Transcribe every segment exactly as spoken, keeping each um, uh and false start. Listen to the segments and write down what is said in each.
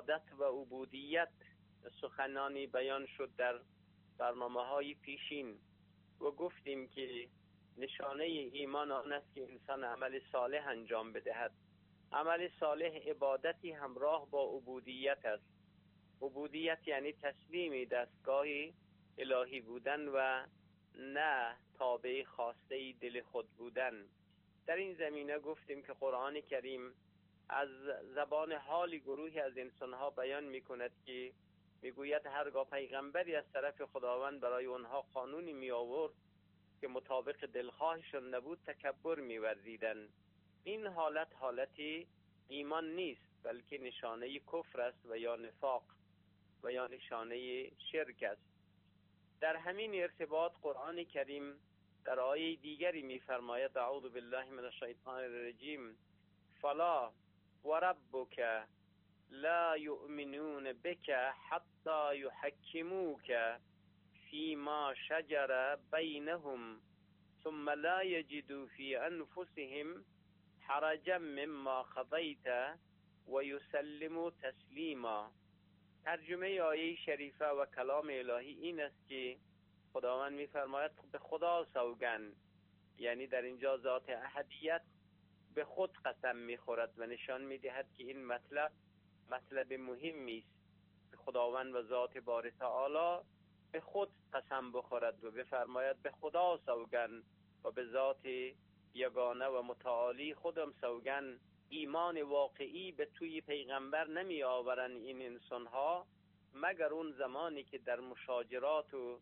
عبادت و عبودیت سخنانی بیان شد در برنامه های پیشین و گفتیم که نشانه ایمان آن است که انسان عمل صالح انجام بدهد. عمل صالح عبادتی همراه با عبودیت است. عبودیت یعنی تسلیم دستگاه الهی بودن و نه تابع خواسته دل خود بودن. در این زمینه گفتیم که قرآن کریم از زبان حال گروهی از انسانها بیان می کند که میگوید هرگاه پیغمبری از طرف خداوند برای اونها قانونی می آورد که مطابق دلخواهشون نبود تکبر می ورزیدن. این حالت حالتی ایمان نیست، بلکه نشانه کفر است و یا نفاق و یا نشانه شرک است. در همین ارتباط قرآن کریم در آیه دیگری می فرماید اعوذ بالله من الشیطان الرجیم فلا وربک لا یؤمنون بک حتی یحکموک فیما شجر بینهم ثم لا یجدوا فی انفسهم حرجا مما قضیت و یسلموا تسلیما. ترجمه آیه شریفه و کلام الهی این است که خداوند می‌فرماید به خدا سوگند، یعنی در اینجا ذات احدیت به خود قسم می‌خورد و نشان می‌دهد که این مطلب مطلب مهمی است. خداوند و ذات باری تعالی به خود قسم بخورد و بفرماید به خدا سوگند و به ذات یگانه و متعالی خودم سوگند. ایمان واقعی به توی پیغمبر نمی آورن این انسانها مگر اون زمانی که در مشاجرات و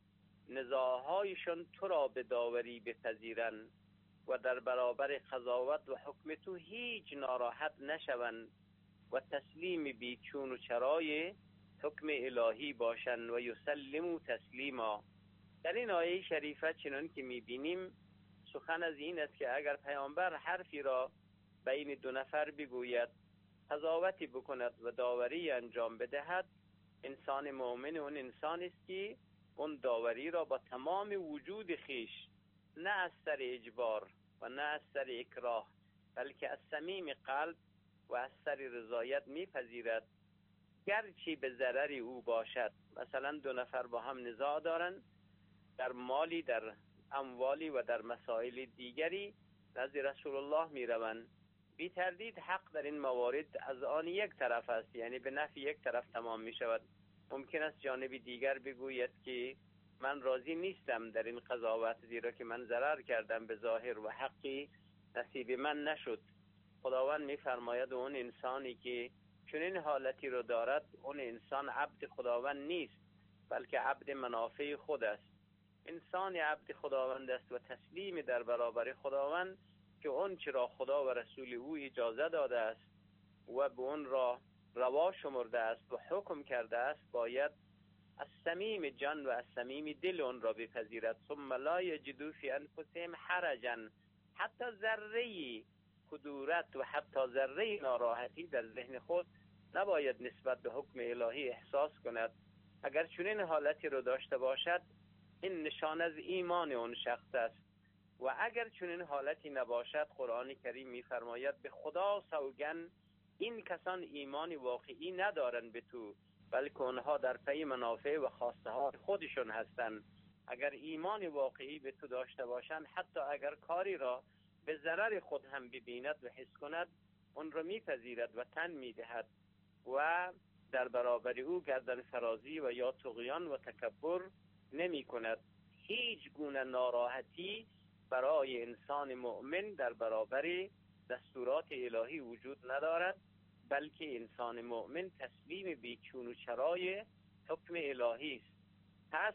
نزاعهایشان تو را به داوری بپذیرن و در برابر قضاوت و حکم تو هیچ ناراحت نشوند و تسلیم بی چون و چرای حکم الهی باشند و یسلموا تسلیما. در این آیه شریفه چنان که میبینیم سخن از این است که اگر پیامبر حرفی را بین دو نفر بگوید، قضاوتی بکند و داوری انجام بدهد، انسان مؤمن اون انسان است که اون داوری را با تمام وجود خیش، نه از سر اجبار و نه از سر اکراه، بلکه از صمیم قلب و از سر رضایت میپذیرد، گرچه به ضرر او باشد. مثلا دو نفر با هم نزاع دارن در مالی، در اموالی و در مسائل دیگری، نزد رسول الله می روند. بی تردید حق در این موارد از آن یک طرف است، یعنی به نفع یک طرف تمام می شود. ممکن است جانب دیگر بگوید که من راضی نیستم در این قضاوت، زیرا که من ضرر کردم به ظاهر و حقی نصیب من نشد. خداوند می فرماید اون انسانی که چنین حالتی رو دارد، اون انسان عبد خداوند نیست، بلکه عبد منافع خود است. انسان عبد خداوند است و تسلیم در برابر خداوند که اون چرا خدا و رسول او اجازه داده است و به اون را روا شمرده است و حکم کرده است، باید از صمیم جان و از صمیم دل اون را بپذیرد. ثم لا یجدوا فی انفسهم حرجا، حتی ذره کدورت و حتی ذره ناراحتی در ذهن خود نباید نسبت به حکم الهی احساس کند. اگر چنین حالتی رو داشته باشد، این نشان از ایمان اون شخص است. و اگر چنین حالتی نباشد، قرآن کریم می‌فرماید به خدا سوگند این کسان ایمان واقعی ندارن به تو، بلکه اونها در پی منافع و خواسته ها خودشون هستند. اگر ایمان واقعی به تو داشته باشند، حتی اگر کاری را به ضرر خود هم ببیند و حس کند، اون را میپذیرد و تن میدهد و در برابر او گردن فرازی و یا طغیان و تکبر نمی کند. هیچ گونه ناراحتی برای انسان مؤمن در برابر دستورات الهی وجود ندارد، بلکه انسان مؤمن تسلیم بیچون و چرای حکم الهی است. پس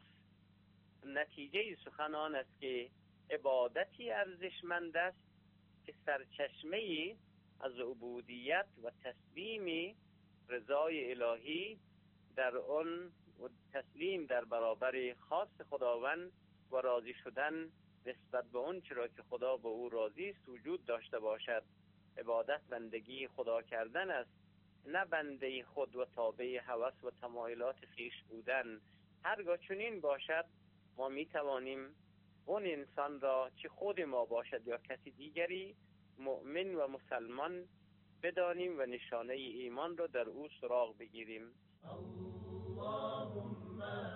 نتیجه سخن آن است که عبادتی ارزشمند است که سرچشمه از عبودیت و تسلیم رضای الهی در آن و تسلیم در برابر خواست خداوند و راضی شدن نسبت به اون چرا که خدا به او راضی است وجود داشته باشد. عبادت بندگی خدا کردن است، نه بنده خود و تابع هوس و تمایلات خویش بودن. هرگاه چنین باشد، ما می توانیم اون انسان را، چه خود ما باشد یا کسی دیگری، مؤمن و مسلمان، بدانیم و نشانه ایمان را در او سراغ بگیریم. اللهم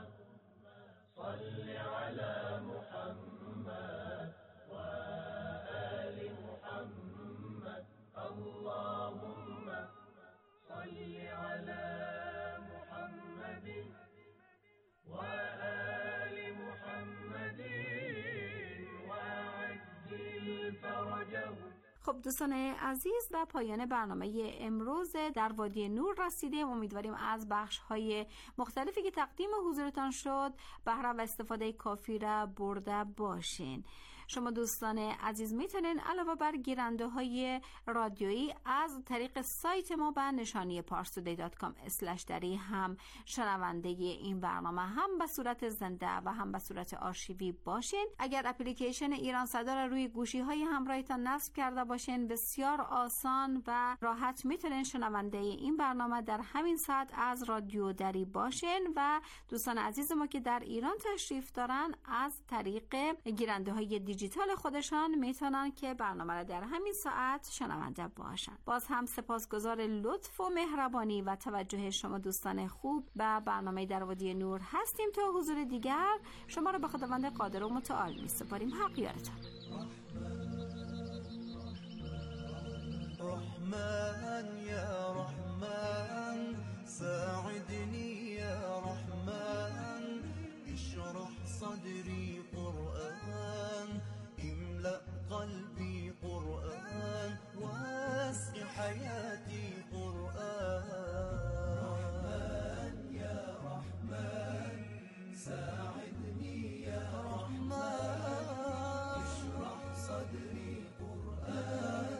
صل علی محمد و آل محمد. اللهم صل علی محمد و آل محمد و عجل فرجهم. خب دوستان عزیز، و پایان برنامه امروز در وادی نور رسیدیم. امیدواریم از بخش‌های مختلفی که تقدیم حضورتان شد بهره و استفاده کافی را برده باشین. شما دوستان عزیز میتونین علاوه بر گیرنده های رادیویی از طریق سایت ما به نشانی پارستودی دات کام اسلش دری هم شنونده این برنامه هم به صورت زنده و هم به صورت آرشیوی باشین. اگر اپلیکیشن ایران صدا را روی گوشی های همراهتان نصب کرده باشین، بسیار آسان و راحت میتونین شنونده این برنامه در همین ساعت از رادیو دری باشین. و دوستان عزیز ما که در ایران تشریف دارن از طریق گیرنده های دیجیتال خودشان میتونن که برنامه را در همین ساعت شنونده باشن. باز هم سپاسگزار لطف و مهربانی و توجه شما دوستان خوب به برنامه در وادی نور هستیم. تا حضور دیگر شما را به خداوند قادر و متعال میسپاریم. حق یارتان. رحمن یا رحمن ساعدني يا رحمن اشرح صدري قرآن املأ قلبي قرآن واسع حياتي قرآن. رحمن يا رحمن ساعدني يا رحمن اشرح صدري قرآن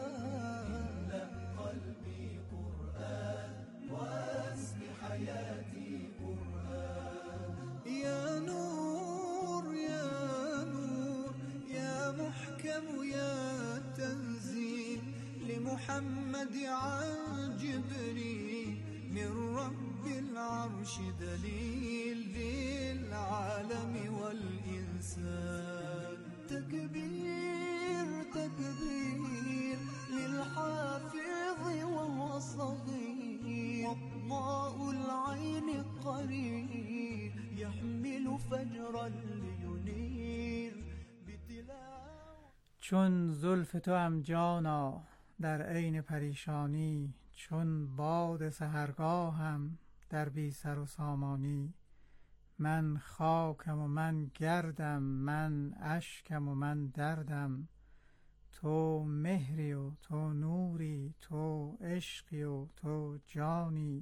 حياتي قرآن. يا نور يا نور يا محكم يا تنزيل لمحمد عن جبريل من رب العرش دليل للعالم والإنسان. تكبير تكبير للحافظ وهو صغير وضاء العين قرير يحمل فجرا لينير بتلاوة. چون زلف تو هم جانا در عین پریشانی، چون باد سحرگاهم در بی سر و سامانی. من خاکم و من گردم، من اشکم و من دردم. تو مهری و تو نوری، تو عشقی و تو جانی.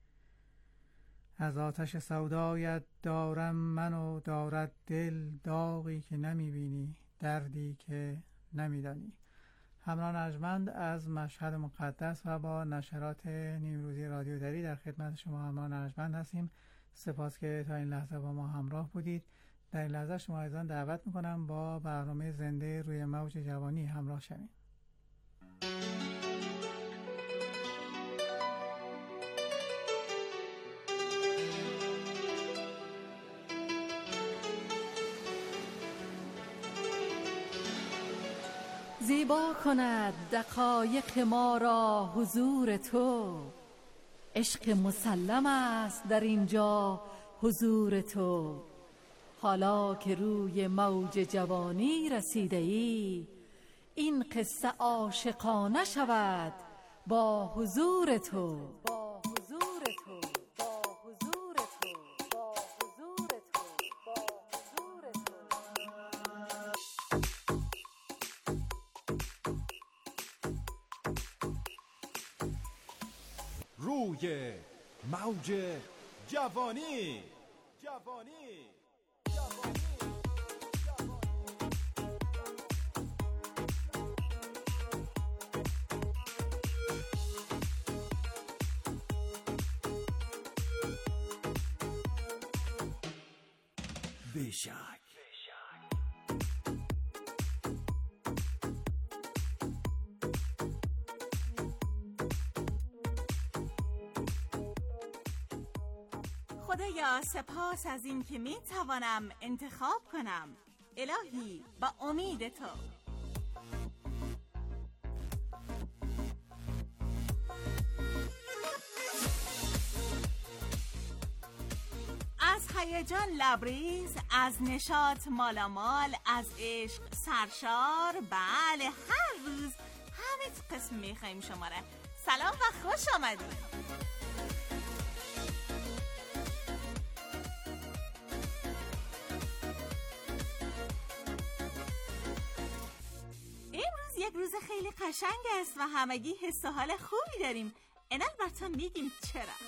از آتش سودایت دارم من و دارد دل داغی که نمیبینی، دردی که نمیدانی. همراه ارجمند از مشهد مقدس و با نشرات نیمروزی رادیو دری در خدمت شما همراه ارجمند هستیم. سپاس که تا این لحظه با ما همراه بودید. در این لحظه شما عزیزان دعوت میکنم با برنامه زنده روی موج جوانی همراه شوید. زیبا کند دقایق ما را حضور تو، عشق مسلم است در اینجا حضور تو. حالا که روی موج جوانی رسیده ای، این قصه عاشقانه شود با حضور تو. با حضور تو با حضور تو با حضور تو با حضور تو. روی موج جوانی جوانی بیشک خدایا سپاس از این که می توانم انتخاب کنم. الهی با امید تو. هیجان لبریز، از نشاط مالامال، از عشق سرشار. بله، هر روز همه قسم میخوایم شما را. سلام و خوش آمدید. امروز یک روز خیلی قشنگ است و همگی حس و حال خوبی داریم. اینال براتون میگیم چرا.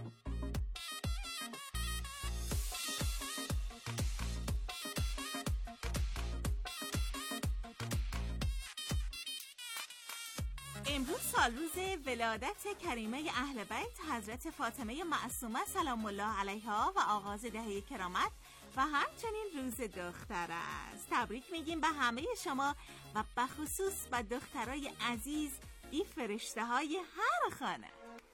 امروز سال روز ولادت کریمه اهل بیت حضرت فاطمه معصومه سلام الله علیها و آغاز دهه کرامت و همچنین روز دختر است. تبریک میگیم به همه شما و بخصوص به دخترای عزیز، این فرشته های هر خانه.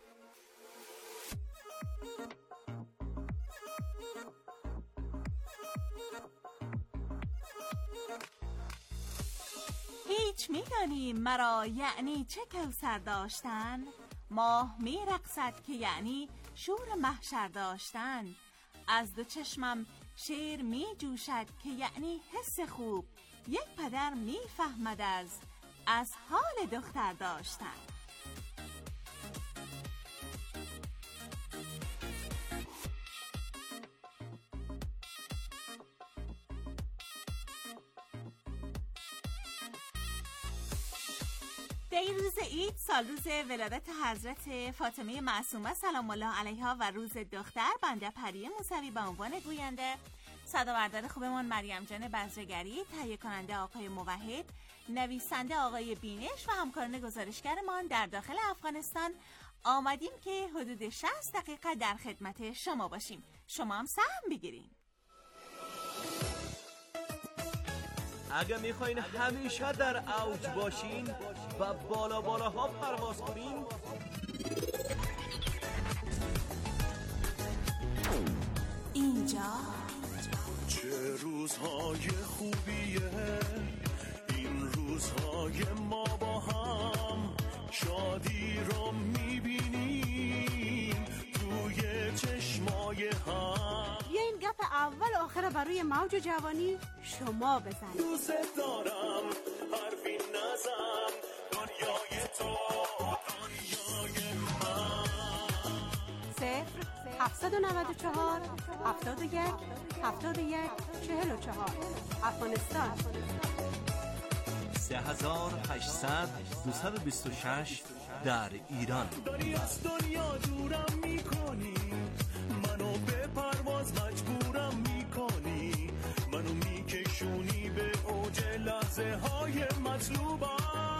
هیچ میدانی مرا یعنی چه کوثر داشتن؟ ماه میرقصد که یعنی شور محشر داشتن. از دو چشمم شیر میجوشد که یعنی حس خوب. یک پدر میفهمد از از حال دختر داشتن. در این روز عید، سال روز ولادت حضرت فاطمه معصومه سلام الله علیها و روز دختر، بنده پری موسوی به عنوان گوینده، صداوردار خوبمون مریم جان بزرگری، تهیه کننده آقای موحد، نویسنده آقای بینش و همکاران گزارشگرمان در داخل افغانستان آمدیم که حدود شصت دقیقه در خدمت شما باشیم. شما هم سهم بگیرین. اگه میخواین همیشه در اوج باشین و بالا بالاها پرواز کنین، اینجا چه روزهای خوبیه این روزهای، ما با هم شادی رو میبینیم توی چشمای هم. بیا این گپ اول آخر برای موج جوانی شما بزنید. دوست دارم حرفی نزن، دنیای تو دنیای من. صفر هفتصد و نود و چهار هفتاد و یک هفتاد و یک چهل و چهار افغانستان. سه هزار و هشتصد دویست و بیست و شش در ایران. داری از دنیا دورم میکنی، منو به پرواز مجبورم میکنی، منو میکشونی به اوج لحظه های مطلوبم.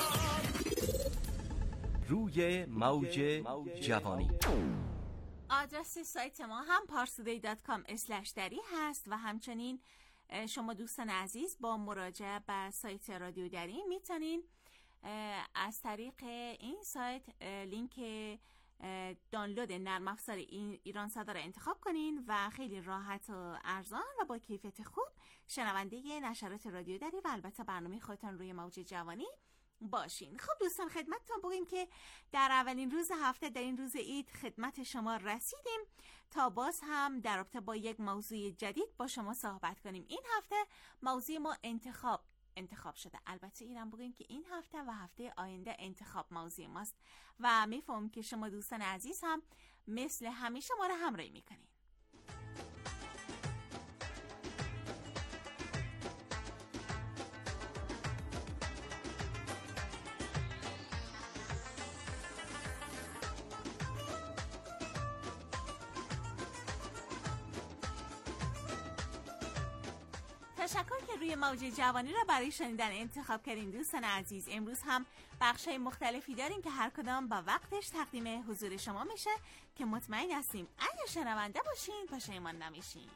روی موج جوانی. آدرس سایت ما هم پارسودی دات کام اسلش دری هست و همچنین شما دوستان عزیز با مراجعه به سایت رادیو دری میتونین از طریق این سایت لینک دانلود نرم افزار ایران صدا را انتخاب کنین و خیلی راحت و ارزان و با کیفیت خوب شنونده نشرات رادیو دری و البته برنامه خودتان روی موج جوانی باشین. خب دوستان، خدمتتون بگیم که در اولین روز هفته، در این روز عید خدمت شما رسیدیم تا باز هم در رابطه با یک موضوع جدید با شما صحبت کنیم. این هفته موضوع ما انتخاب انتخاب شده. البته اینم بگیم که این هفته و هفته آینده انتخاب موضوع ماست و میفهمم که شما دوستان عزیز هم مثل همیشه ما رو همراهی میکنین. تشکر که روی موج جوانی را برای شنیدن انتخاب کردین دوستان عزیز. امروز هم بخشای مختلفی داریم که هر کدام با وقتش تقدیم حضور شما میشه که مطمئن هستیم اگه شنونده باشین پشیمان نمیشین.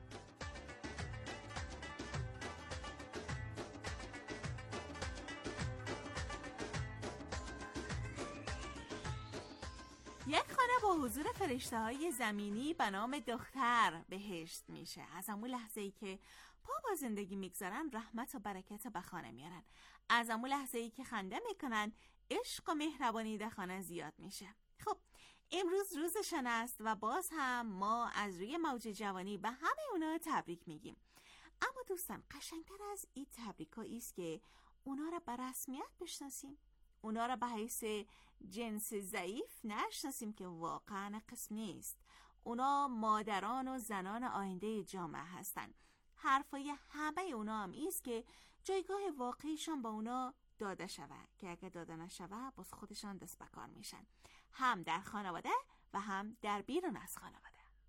یک خانه با حضور فرشته‌های زمینی به نام دختر بهشت میشه. از همون لحظه‌ای که پا با زندگی میگذارن رحمت و برکت به خانه میارن. از همون لحظه‌ای که خنده میکنن عشق و مهربانی در خانه زیاد میشه. خب امروز روزشان است و باز هم ما از روی موج جوانی به همه اونا تبریک میگیم. اما دوستان، قشنگتر از این تبریکایی است که اونا را به رسمیت بشناسیم، اونا را به حیث جنس ضعیف نشناسیم که واقعا قسم نیست. اونا مادران و زنان آینده جامعه هستن. حرفای همه اونا هم ایست که جایگاه واقعیشان با اونا داده شود که اگه داده نشود باز خودشان دست به کار میشن، هم در خانواده و هم در بیرون از خانواده.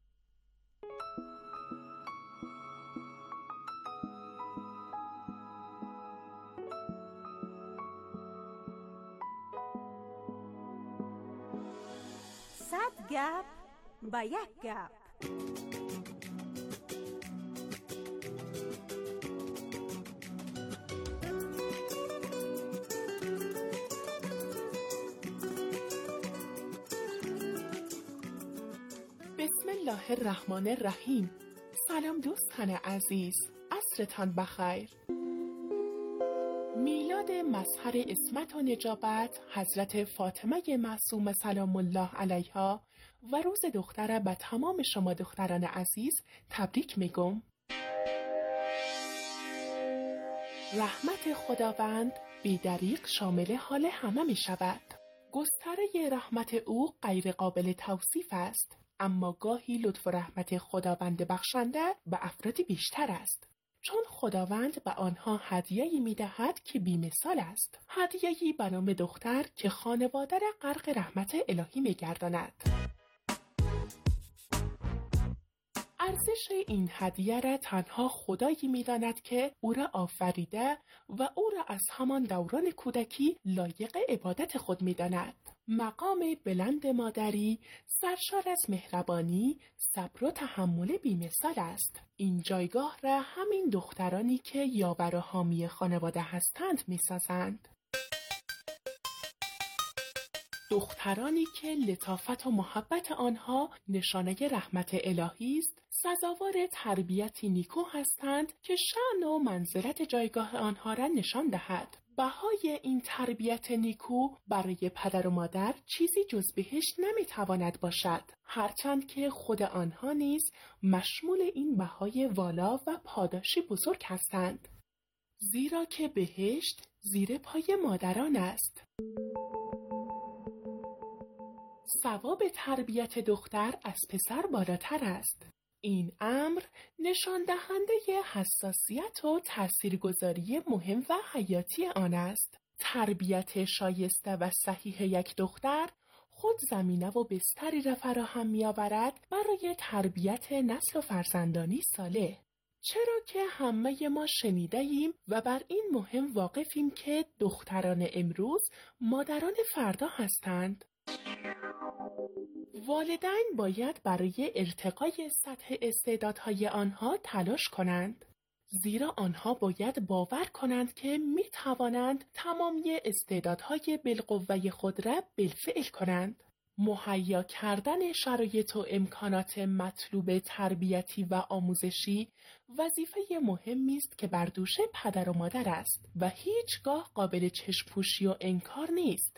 صد گپ با یک گپ. بسم الله الرحمن الرحیم. سلام دوستان عزیز، عصرتان بخیر. میلاد مظهر عصمت و نجابت حضرت فاطمه معصومه سلام الله علیها و روز دختره به تمام شما دختران عزیز تبریک میگم. رحمت خداوند بی‌دریغ شامل حال همه می شود. گستره رحمت او غیر قابل توصیف است، اما گاهی لطف و رحمت خداوند بخشنده به افرادی بیشتر است، چون خداوند به آنها هدیه‌ای می‌دهد که بی‌مثال است. هدیه‌ای به نام دختر که خانواده را غرق رحمت الهی می‌گرداند. ارزش این هدیه را تنها خدایی می‌داند که او را آفریده و او را از همان دوران کودکی لایق عبادت خود می‌داند. مقام بلند مادری سرشار از مهربانی، صبر و تحمل بی‌مثال است. این جایگاه را همین دخترانی که یاور و حامی خانواده هستند می‌سازند. دخترانی که لطافت و محبت آنها نشانه رحمت الهی است، سزاوار تربیتی نیکو هستند که شأن و منزلت جایگاه آنها را نشان دهد. بهای این تربیت نیکو برای پدر و مادر چیزی جز بهشت نمیتواند باشد، هرچند که خود آنها نیز مشمول این بهای والا و پاداشی بزرگ هستند، زیرا که بهشت زیر پای مادران است. ثواب تربیت دختر از پسر بالاتر است. این امر نشان دهنده حساسیت و تاثیرگذاری مهم و حیاتی آن است. تربیت شایسته و صحیح یک دختر خود زمینه و بستری را فراهم می‌آورد برای تربیت نسل و فرزندانی صالح. چرا که همه ما شنیده ایم و بر این مهم واقفیم که دختران امروز مادران فردا هستند. والدین باید برای ارتقای سطح استعدادهای آنها تلاش کنند، زیرا آنها باید باور کنند که می توانند تمامی استعدادهای بالقوه خود را بالفعل کنند. مهیا کردن شرایط و امکانات مطلوب تربیتی و آموزشی وظیفه مهمی است که بر دوش پدر و مادر است و هیچگاه قابل چشم‌پوشی و انکار نیست.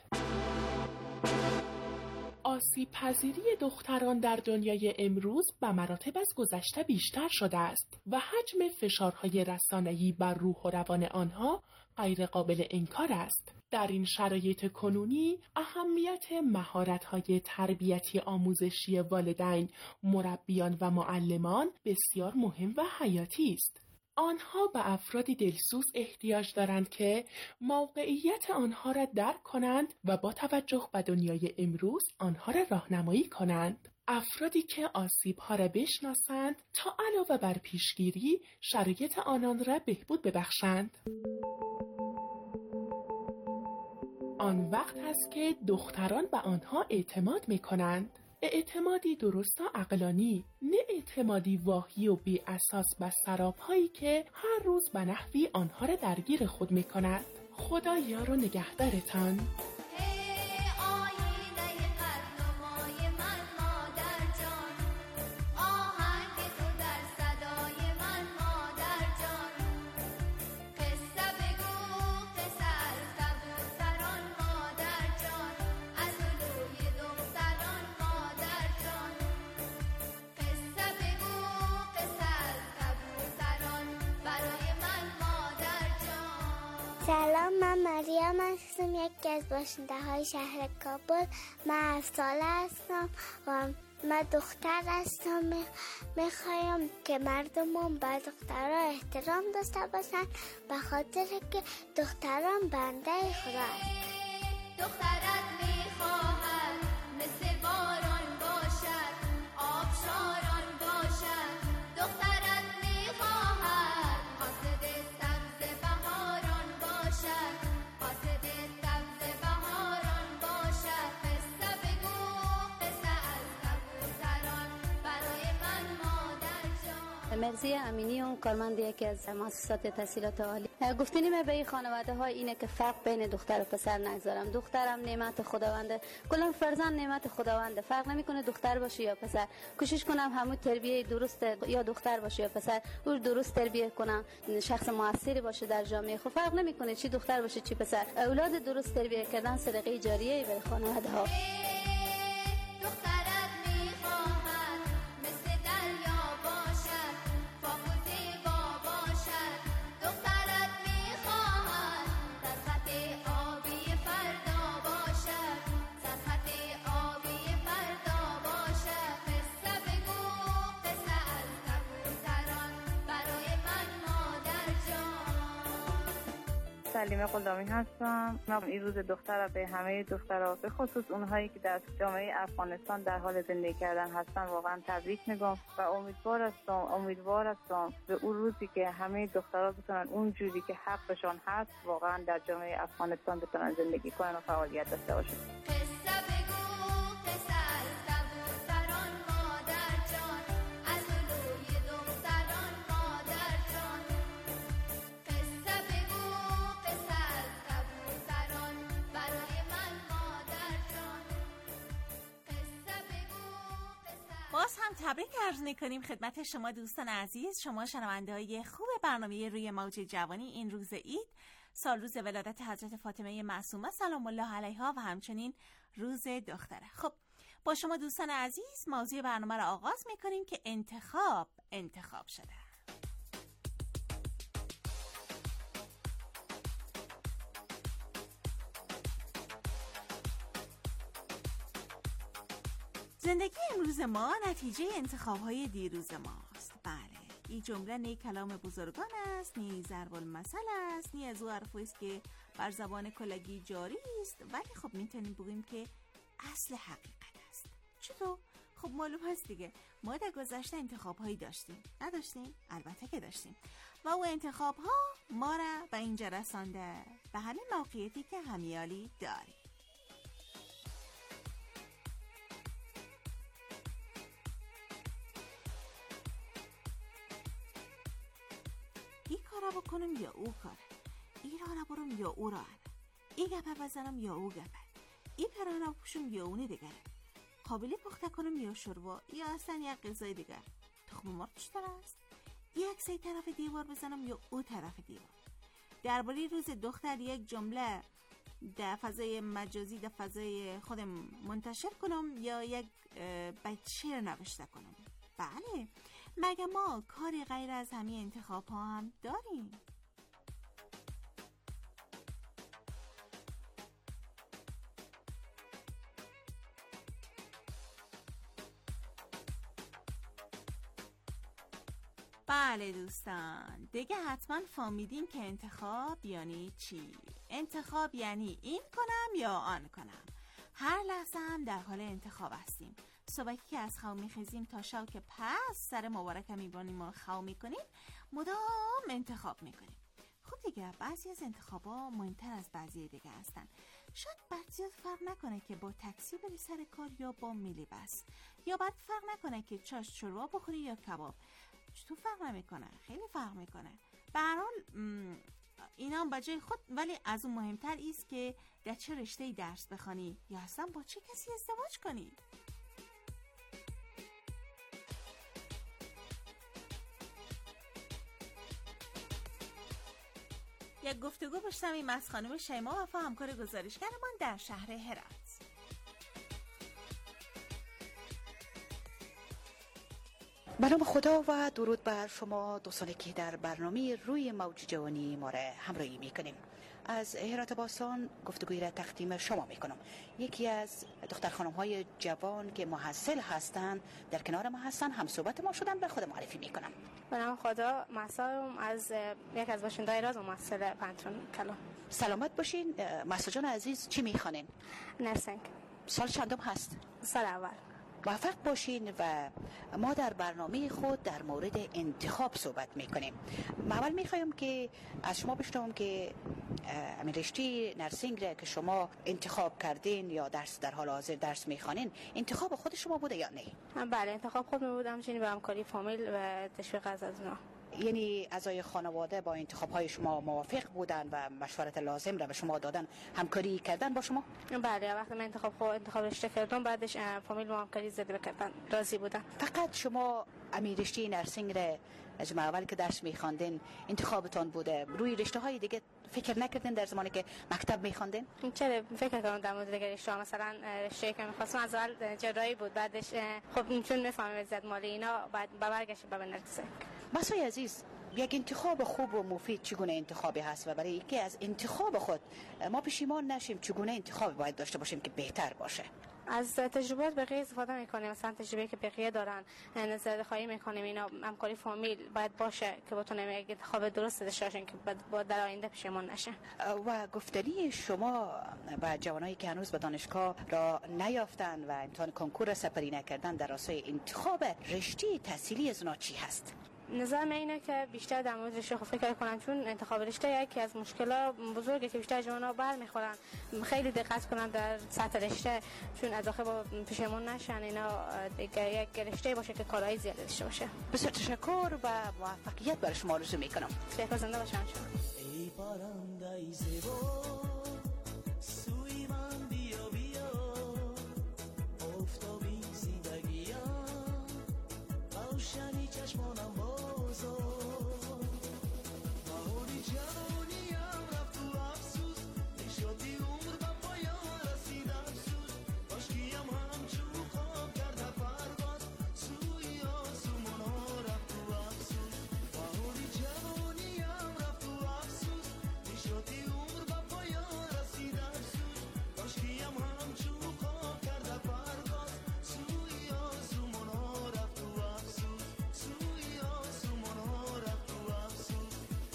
آسیب پذیری دختران در دنیای امروز به مراتب از گذشته بیشتر شده است و حجم فشارهای رسانه‌ای بر روح و روان آنها غیر قابل انکار است. در این شرایط کنونی اهمیت مهارت‌های تربیتی آموزشی والدین، مربیان و معلمان بسیار مهم و حیاتی است. آنها به افرادی دلسوز احتیاج دارند که موقعیت آنها را درک کنند و با توجه به دنیای امروز آنها را راهنمایی کنند. افرادی که آسیب‌ها را بشناسند تا علاوه بر پیشگیری شرایط آنان را بهبود ببخشند. آن وقت است که دختران به آنها اعتماد می‌کنند. اعتمادی درست و عقلانی، نه اعتمادی واهی و بی اساس به سراب‌هایی که هر روز به نحوی آنها را درگیر خود می‌کند. خدا یار و نگهدارتان. سلام، من مریم هستم، یکی از باشنده های شهر کابل. من هفت ساله هستم و من دختر هستم. میخوایم که مردمون با دخترها احترام داشته باشن به خاطر که دختران بنده خدا هستن. دخترت میخواهد مثل باران باشد، آبشاران باشد. دخترت میخواهد قاصد سبز بهاران باشد، قاصد سبز بهاران باشد. قصه بگو قصه از کبوتران برای من مادر جان. مرزی امینی، کارمند یکی از مؤسسات تحصیلات عالی. گفتنی من به این خانواده ها اینه که فرق بین دختر و پسر نگذارم. دخترم نعمت خداونده، کلا فرزند نعمت خداونده، فرق نمیکنه دختر باشه یا پسر. کوشش کنم همون تربیت درست، یا دختر باشه یا پسر، او درست تربیت کنم، شخص موثری باشه در جامعه. خب فرق نمیکنه چی دختر باشه چی پسر. اولاد درست تربیت کردن صدقه جاریه به خانواده ها. سلیمه غلامی هستم. من این روز دختر به همه دخترها، به خصوص اونهایی که در جامعه افغانستان در حال زندگی کردن هستن، واقعا تبریک میگم و امیدوار هستم امیدوار هستم به اون روزی که همه دخترها بتونن اون جوری که حقشون هست واقعا در جامعه افغانستان بتونن زندگی کنن و فعالیت داشته باشن. باز هم تبریک عرض می‌کنیم خدمت شما دوستان عزیز، شما شنونده‌های خوب برنامه روی موج جوانی. این روز عید، سال روز ولادت حضرت فاطمه معصومه سلام الله علیها و همچنین روز دختره. خب با شما دوستان عزیز موضوع برنامه را آغاز می‌کنیم که انتخاب انتخاب شده. زندگی امروز ما نتیجه انتخاب‌های دیروز ماست. بله، این جمله نی کلام بزرگان است، نی ضرب المثل است، نی از او حرف است که بر زبان کلگی جاری است، ولی خب میتونیم بگیم که اصل حقیقت است. چطور؟ خب معلوم هست دیگه، ما در گذشته انتخاب‌هایی داشتیم. نداشتیم؟ البته که داشتیم. و او انتخاب‌ها ما را به اینجا رسانده، به همین موقعیتی که همیالی داریم. این کارا بکنم یا او کار، این را برم یا او را، این گپه بزنم یا او گپه، این پرانه پوشم یا اونه دیگر، قابلی پخته کنم یا شوربا یا اصلا یک غذای دیگر. تخم مرغ چطور است؟ یک سه طرف دیوار بزنم یا او طرف دیوار. درباره روز دختر یک جمله در فضای مجازی در فضای خودم منتشر کنم یا یک بیت شعر نوشته کنم. بله، مگه ما کاری غیر از همین انتخاب ها هم داریم؟ بله دوستان، دیگه حتما فهمیدین که انتخاب یعنی چی؟ انتخاب یعنی این کنم یا آن کنم. هر لحظه هم در حال انتخاب هستیم. صبحی که از خواب میخیزیم تا شب که پس سر مبارک میبانیم و خواب میکنیم، مدام انتخاب میکنیم. خب دیگه بعضی از انتخابا مهمتر از بعضی دیگه هستن. شاید بعضیات فرق نکنه که با تاکسی بری سر کار یا با میلی بس، یا بعد فرق نکنه که چاش چوربا بخوری یا کباب. چطور فرق نمیکنه؟ خیلی فرق میکنه. به هر حال اینا هم بجای خود، ولی از اون مهمتر است که در چه رشته‌ای درس بخوانی یا اصلا با چه کسی ازدواج کنی. یک گفتگو بشنویم از خانم شیما وفا، همکار گزارشگرمان در شهر هرات. به نام خدا و درود بر شما دوستانی که در برنامه روی موج جوانی ما را همراهی میکنیم. از هرات باستان گفتگوی را تقدیم شما میکنم. یکی از دختر خانم های جوان که محصل هستند در کنار ما هستن، هم صحبت ما شدن، به خود معرفی میکنم. به نام خدا، مسایم از یک از باشنده‌های راز و محصل پنتون کلام. سلامت باشین. مسا جان عزیز چی میخوانین؟ نرسنگ. سال چندم هست؟ سال اول. موفق باشین و ما در برنامه خود در مورد انتخاب صحبت میکنیم. اول میخوایم که از شما بشنوم که رشته نرسینگ را که شما انتخاب کردین یا درس در حال حاضر درس میخوانین، انتخاب خود شما بوده یا نه؟ بله، انتخاب خود می بودم، چنین به همکاری فامیل و تشویق از از اونا. یعنی اعضای خانواده با انتخاب های شما موافق بودن و مشورت لازم را به شما دادن، همکاری کردن با شما؟ بله، وقتی من انتخاب خود انتخاب رشته کردم بعدش فامیل ما همکاری زیاده کردن، راضی بودن. فقط شما امی رشته نرسینگ را از اول که درس میخواندین انتخابتان بوده، روی رشته های دیگه فکر نکردین در زمانی که مکتب میخواندین؟ چرا فکر کردم در مورد دیگه رشته ها. مثلا رشته که میخواستم از اول جراحی بود، بعدش خب چون میفهمم وضعیت مالی اینا بعد برگشتم به نرسینگ. مسای عزیز، یک انتخاب خوب و مفید چگونه انتخابی هست و برای اینکه از انتخاب خود ما پشیمان نشیم چگونه انتخاب باید داشته باشیم که بهتر باشه؟ از تجربیات بقیه استفاده میکنیم، مثلا تجربه که بقیه دارن نظر خواهی میکنیم، اینا همکاری فامیل باید باشه که بتونیم یک انتخاب درست داشته باشیم که بعد در آینده پشیمان نشه. و گفتنی شما با جوانایی که هنوز به دانشگاه را نیافتن و امتحان کنکور سپری نکردن در راستای انتخاب رشته تحصیلی از اونا چی هست؟ نظر من اینه که بیشتر در مورد رشته فکر کنن، چون انتخاب رشته یکی از مشکلات بزرگی که بیشتر جوان‌ها برمیخورن. خیلی دقت کنن در سطح رشته، چون از آخر با پشیمون نشن. اینا دیگه یک رشته باشه که کارهای زیاد داشته باشه. بسیار تشکر و موفقیت برای شما آرزو میکنم. سپاس، زنده باشین. ای پرنده زیبا سوی من بیا بیا، افتابی زندگیم روشنی چشمانم بازا، بهاری جوانیم رفت تو افسوس، نشاطی عمر به پایان رسید افسوس، کاشکیم همچون خواب کرده پرواز سوی آسمان ها رفت تو افسوس، بهاری جوانیم رفت تو افسوس، نشاطی عمر به پایان رسید افسوس، کاشکیم همچون خواب کرده پرواز سوی آسمان ها رفت تو افسوس، سوی آسمان ها رفت تو افسوس.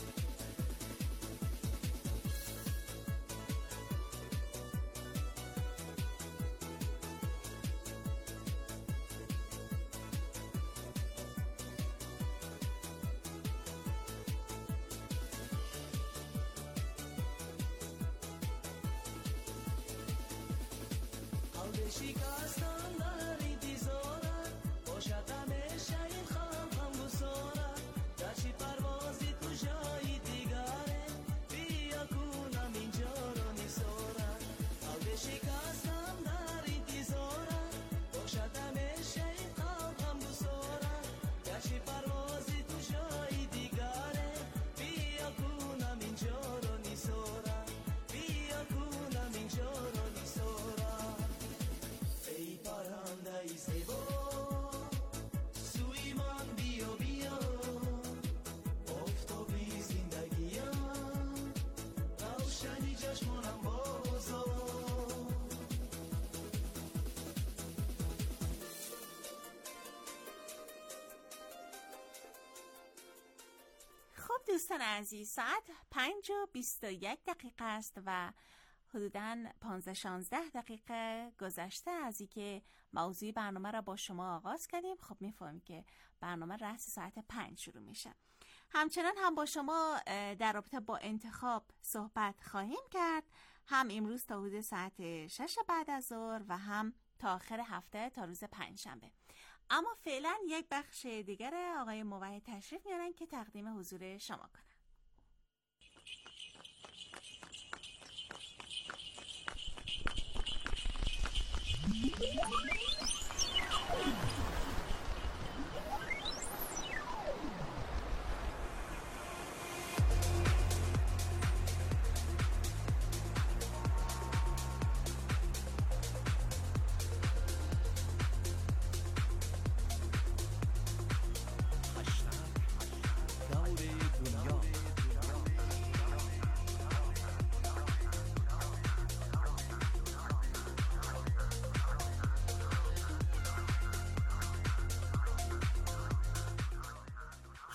قلب شکستن در انتظارت باشد همیشه این خم غم گسارت، گرچه پروازی تو جای دیگره بیا کنم اینجا رو نیسارت، قلب شکستن در انتظارت باشد همیشه این خم غم گسارت، گرچه پروازی تو جای دیگره بیا کنم اینجا رو نیسارت، بیا کنم اینجا رو نیسارت. ای پرنده زیبا سوی من بیا بیا، آفتابی زندگیم روشنی چشمانم بازا. خب دوستان عزیز، ساعت پنج و بیست و یک دقیقه است و حدوداً پانزده شانزده دقیقه گذشته از اینکه موضوع برنامه را با شما آغاز کردیم. خب میفهمیم که برنامه رأس ساعت پنج شروع میشه. همچنان هم با شما در رابطه با انتخاب صحبت خواهیم کرد، هم امروز تا حدود ساعت شش بعد از ظهر و هم تا آخر هفته تا روز پنجشنبه. اما فعلا یک بخش دیگر آقای موحد تشریف میارن که تقدیم حضور شما کنن.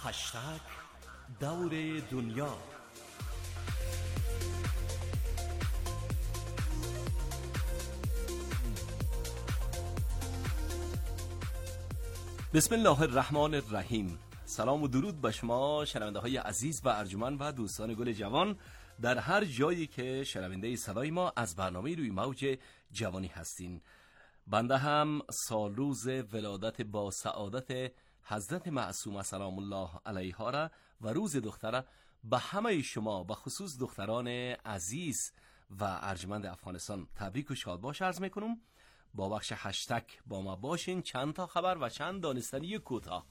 هشتگ دور دنیا. بسم الله الرحمن الرحیم. سلام و درود به شما شنونده های عزیز و ارجمند و دوستان گل جوان در هر جایی که شنونده صدای ما از برنامه روی موج جوانی هستین. بنده هم سال روز ولادت با سعادت حضرت معصومه سلام الله علیها را و روز دختره به همه شما به خصوص دختران عزیز و ارجمند افغانستان تبریک و شادباش عرض میکنم. با بخش هشتگ با ما باشین. چند تا خبر و چند دانستنی کوتاه.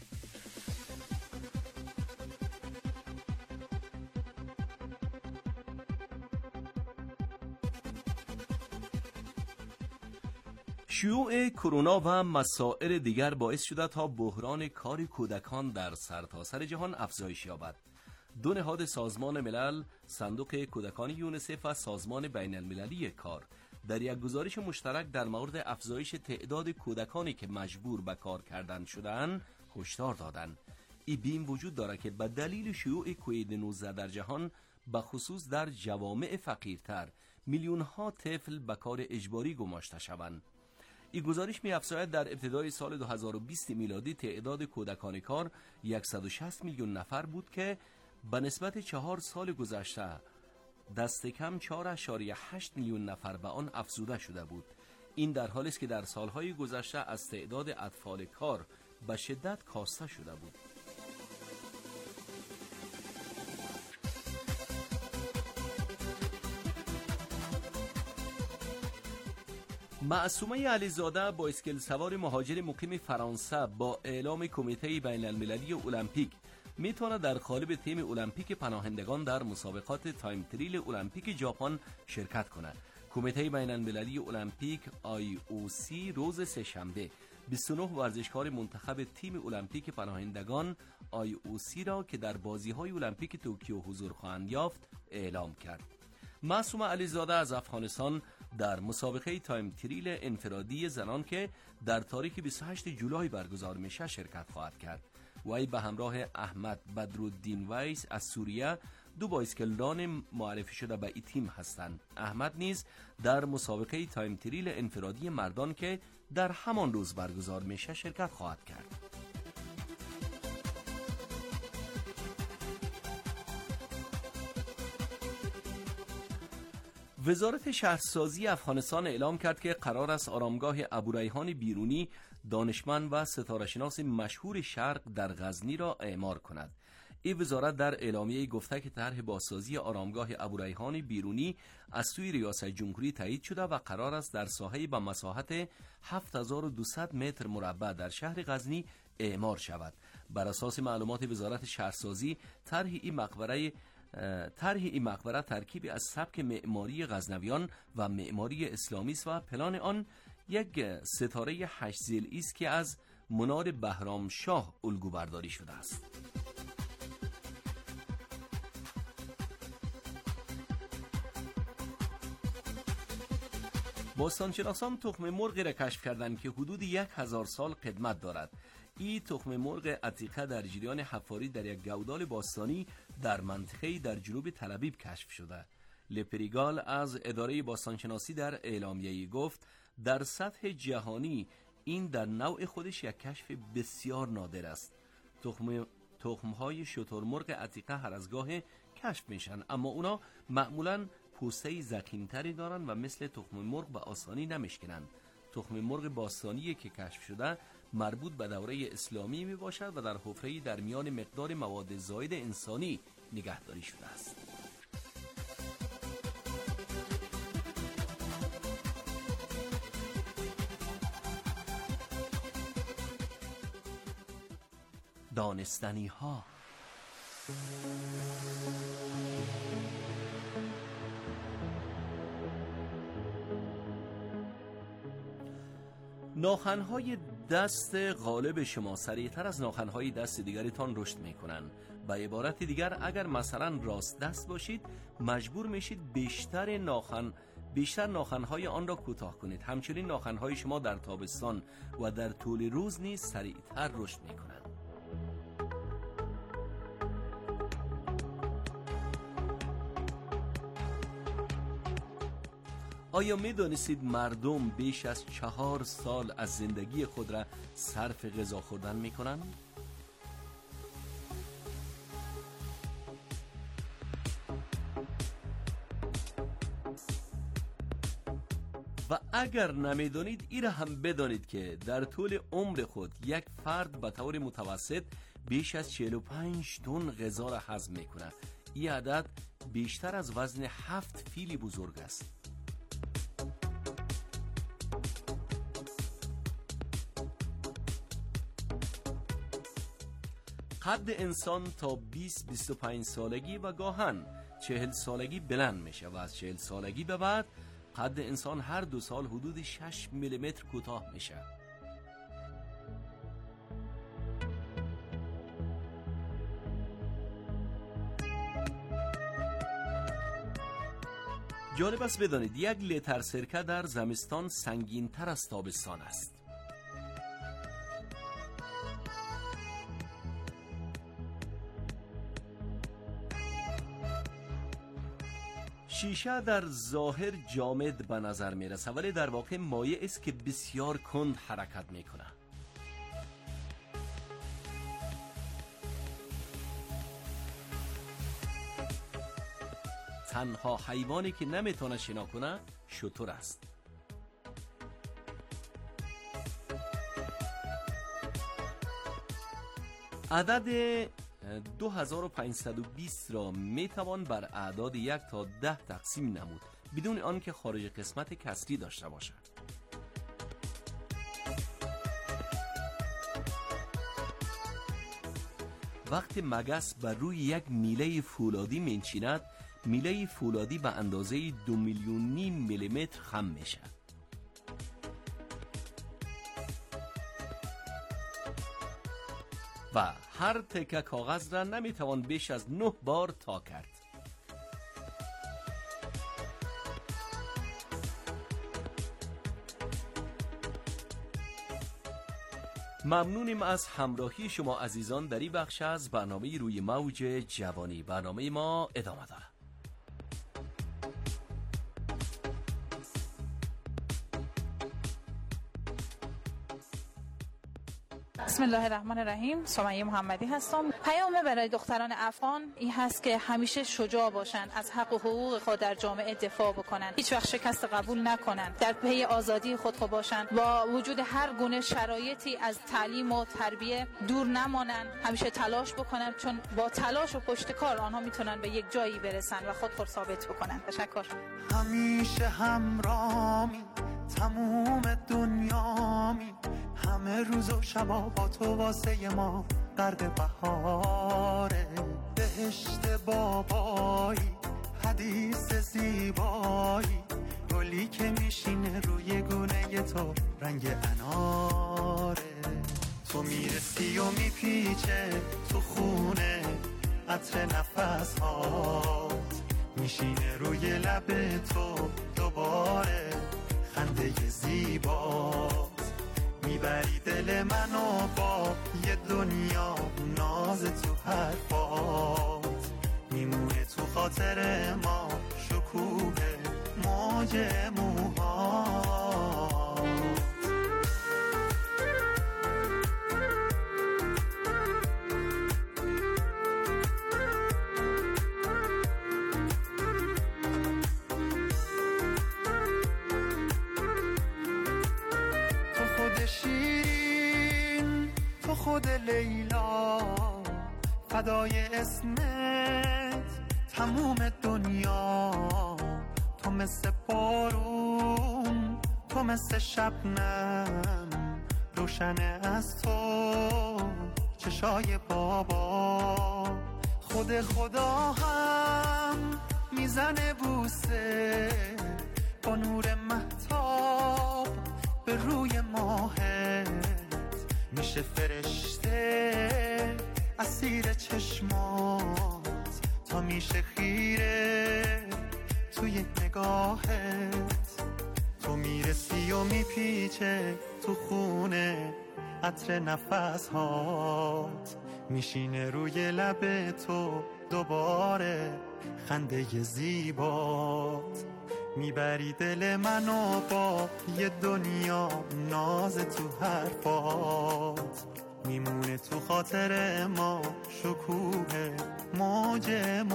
شیوع کرونا و مسائل دیگر باعث شده تا بحران کار کودکان در سرتاسر جهان افزایش یابد. دو نهاد سازمان ملل، صندوق کودکان یونیسف و سازمان بین المللی کار در یک گزارش مشترک در مورد افزایش تعداد کودکانی که مجبور به کار کردن شدند هشدار دادند. این بیم وجود دارد که به دلیل شیوع کووید نوزده در جهان به خصوص در جوامع فقیرتر میلیون ها طفل به کار اجباری گماشته شوند. این گزارش می‌افزاید در ابتدای سال دو هزار و بیست میلادی تعداد کودکان کار صد و شصت میلیون نفر بود که به نسبت چهار سال گذشته دست کم چهار اشاریه هشت میلیون نفر به آن افزوده شده بود. این در حالی است که در سالهای گذشته از تعداد اطفال کار به شدت کاسته شده بود. معصومه علیزاده با اسکل سوار مهاجر مقیم فرانسه با اعلام کمیته بین المللی المپیک میتونه در قالب تیم المپیک پناهندگان در مسابقات تایم تریل المپیک ژاپن شرکت کند. کمیته بین المللی المپیک آی او سی روز سه‌شنبه بیست و نه ورزشکار منتخب تیم المپیک پناهندگان آی او سی را که در بازی‌های المپیک توکیو حضور خواهند یافت اعلام کرد. معصومه علیزاده از افغانستان در مسابقه تایم تریل انفرادی زنان که در تاریخ بیست و هشتم جولای برگزار میشه شرکت خواهد کرد. وی به همراه احمد بدرالدین ویس از سوریه دو بایسکلران معرفی شده به این تیم هستند. احمد نیز در مسابقه تایم تریل انفرادی مردان که در همان روز برگزار میشه شرکت خواهد کرد. وزارت شهرسازی افغانستان اعلام کرد که قرار است آرامگاه ابوریحان بیرونی دانشمند و ستاره‌شناس مشهور شرق در غزنی را اعمار کند. این وزارت در اعلامیه گفته که طرح بازسازی آرامگاه ابوریحان بیرونی از سوی ریاست جمهوری تایید شده و قرار است در ساحه‌ای به مساحت هفت هزار و دویست متر مربع در شهر غزنی اعمار شود. بر اساس معلومات وزارت شهرسازی طرح این مقبره طرح این مقبره ترکیبی از سبک معماری غزنویان و معماری اسلامی است و پلان آن یک ستاره هشت ضلعی است که از منار بهرام شاه الگو برداری شده است. باستانشناسان تخم مرغی را کشف کردند که حدود یک هزار سال قدمت دارد. این تخم مرغ عتیقه در جریان حفاری در یک گودال باستانی در منطقه‌ای در جنوب تل‌آبیب کشف شده. لپریگال از اداره باستانشناسی در اعلامیه‌ای گفت در سطح جهانی این در نوع خودش یک کشف بسیار نادر است. تخم تخم‌های شترمرغ عتیقه هر از گاه کشف میشن، اما اونا معمولاً پوسته ضخیم‌تری دارن و مثل تخم مرغ به آسانی نمیشکنن. تخم مرغ باستانی که کشف شده مربوط به دوره اسلامی می باشد و در حفره‌ای در میان مقدار مواد زائد انسانی نگهداری شده است. دانستنی ها. ناخن‌های دست غالب شما سریعتر از ناخن‌های دست دیگریتان رشد می‌کنند. به عبارت دیگر اگر مثلا راست دست باشید مجبور میشید بیشتر ناخن بیشتر ناخن‌های آن را کوتاه کنید. همچنین ناخن‌های شما در تابستان و در طول روز نیز سریعتر رشد می‌کنند. آیا می دانستید مردم بیش از چهار سال از زندگی خود را صرف غذا خوردن می کنند؟ و اگر نمیدانید این را هم بدانید که در طول عمر خود یک فرد به طور متوسط بیش از چهل و پنج تن غذا را هضم می کند. این عدد بیشتر از وزن هفت فیل بزرگ است. قد انسان تا بیست بیست و پنج سالگی و گاهن چهل سالگی بلند میشه و از چهل سالگی به بعد قد انسان هر دو سال حدود شش میلیمتر کوتاه میشه. جالب است بدانید یک لیتر سرکه در زمستان سنگین تر از تابستان است. شیشه در ظاهر جامد به نظر میرسه ولی در واقع مایع است که بسیار کند حرکت میکنه. تنها حیوانی که نمیتونه شنا کنه شتر است. عدد دو هزار و پانصد و بیست را میتوان بر اعداد یک تا ده تقسیم نمود بدون آنکه خارج قسمت کسری داشته باشد. وقتی مگس بر روی یک میله فولادی منشیند، میله فولادی به اندازه دو میلیون نیم میلیمتر خم میشه. و هر تکه کاغذ را نمیتوان بیش از نه بار تا کرد. ممنونیم از همراهی شما عزیزان در این بخش از برنامه روی موج جوانی. برنامه ما ادامه دارد. بسم الله الرحمن الرحیم. سمیه محمدی هستم. پیام برای دختران افغان این هست که همیشه شجاع باشند، از حق و حقوق خود در جامعه دفاع بکنند، هیچ وقت شکست قبول نکنند، در پی آزادی خود خود باشند، با وجود هر گونه شرایطی از تعلیم و تربیه دور نمانند، همیشه تلاش بکنند، چون با تلاش و پشتکار آنها میتونن به یک جایی برسن و خود خود ثابت بکنن. تشکر. همیشه همرامی تموم دنیامی، همه روز و شبا با تو واسه ما غرق بهاره، بهشت بابایی حدیث زیبایی، گلی که میشینه روی گونه تو رنگ اناره، تو میرسی و میپیچه تو خونه عطر نفس هات، میشینه روی لب تو دوباره خنده زیبات، میبری دل منو با یه دنیا ناز تو حرفات، میمونه تو خاطر ما شکوه موج موهات. خود لیلا فدای اسمت تموم دنیا، تو مثل بارون تو مثل شبنم، روشن از تو چشای بابا، خود خدا هم میزنه بوسه با نور مهتاب به روی ماهت، میشه فرشته اسیر چشمات، تا میشه خیره توی نگاهت، تو میرسی و میپیچه تو خونه عطر نفس هات، میشینه روی لب تو دوباره خنده زیبات، میبری دل منو با یه دنیا ناز تو حرفات، میمونه تو خاطر ما شکوه موج